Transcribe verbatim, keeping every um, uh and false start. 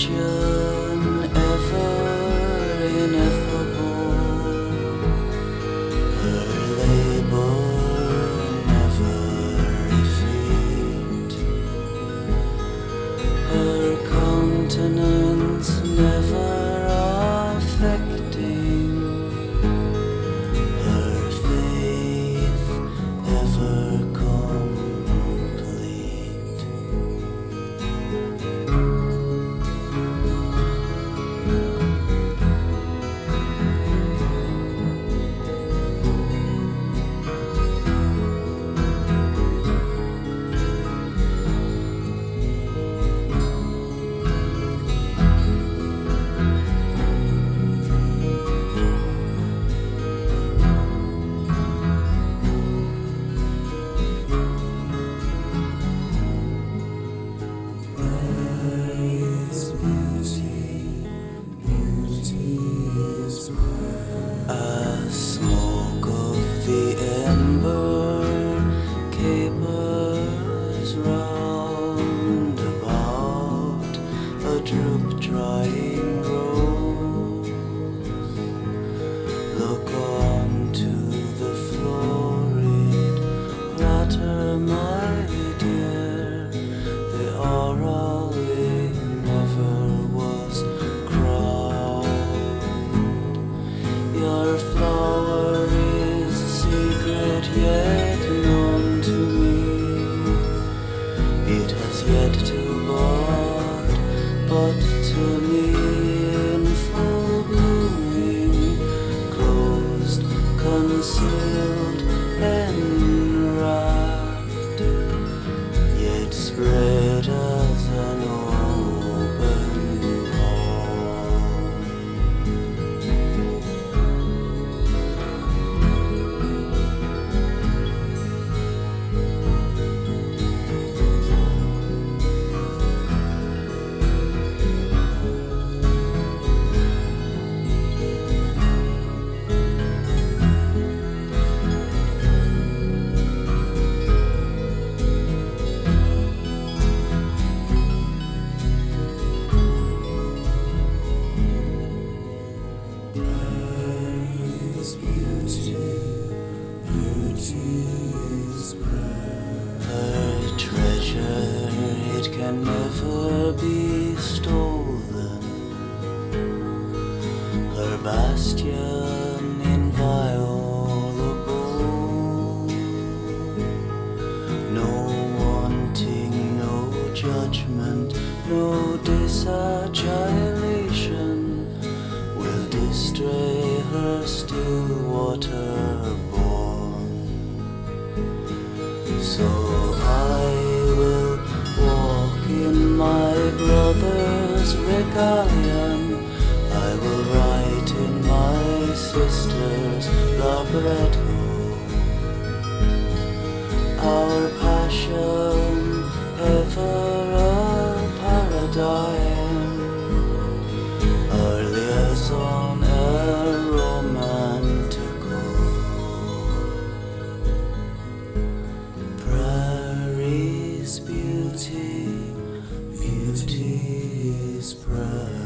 passion ever ineffable, her labor never effete, her countenance never affecting, her faith ever complete. A smoke of the ember capers round about a droop drying rose. Look on to the florid latter, my dear, the aural never was crowned. Your flower is a secret yet known to me. It has yet to bud, but to me in full blooming, closed, concealed, enwrapped, yet spread as an open palm. Her treasure, it can never be stolen, her bastion inviolable, no wanting, no judgment, no disagilation will distray her still water born. So I will walk in my brother's regalion, I will write in my sister's libretto, our passion ever a paradigm, our liaison a romantical. Prairie's beauty, beauty is prayer.